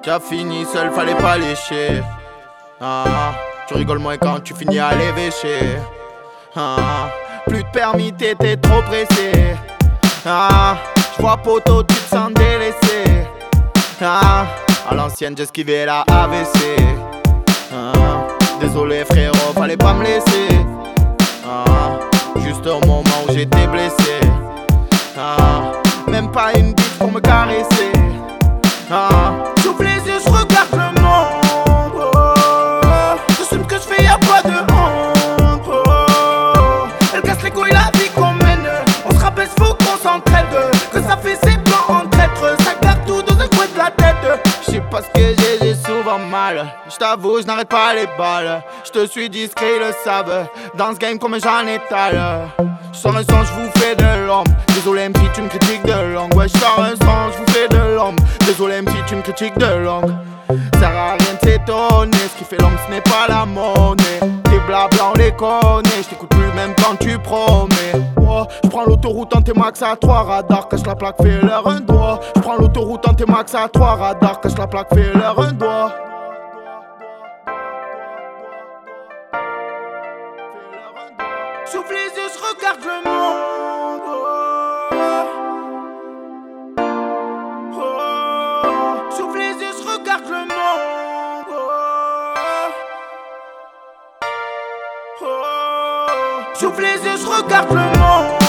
T'as fini seul, fallait pas lécher. Tu rigoles moins quand tu finis à l'évêcher. Plus de permis, t'étais trop pressé. J'vois poteau, tu te sens délaissé. À l'ancienne, j'esquivais la AVC. Désolé frérot, fallait pas me laisser. Juste au moment où j'étais blessé. Même pas une bite pour me caresser. J'ouvre les yeux, je regarde le monde. Je sais que je fais, y'a pas de honte. Elle casse les couilles, la vie qu'on mène. On se rappelle, faut qu'on s'entraide. Que ça fait ses plans en traître. Ça garde tout dans un coin de la tête. Je sais pas ce que j'ai souvent mal. J't'avoue, je n'arrête pas les balles. J'te suis discret, ils le savent. Dans ce game comme j'en étale. J'sors un son, j'vous fais de l'ombre. Désolé MC, tu me critiques de langue. Ouais, j'sors un son, j'vous fais de l'ombre. Désolé MC, tu me critiques de langue. Sert à rien de s'étonner. Ce qui fait l'homme, ce n'est pas la monnaie. Tes blabla, on les connaît. J't'écoute plus même quand tu promets. Oh, j'prends l'autoroute en T-Max à 3 radars. Cache la plaque, fais leur un doigt. J'prends l'autoroute en T-Max à 3 radars. Cache la plaque, fais leur un doigt. J'ouvre les yeux, je regarde le monde. J'ouvre les yeux, je regarde le monde. J'ouvre les yeux, je regarde le monde.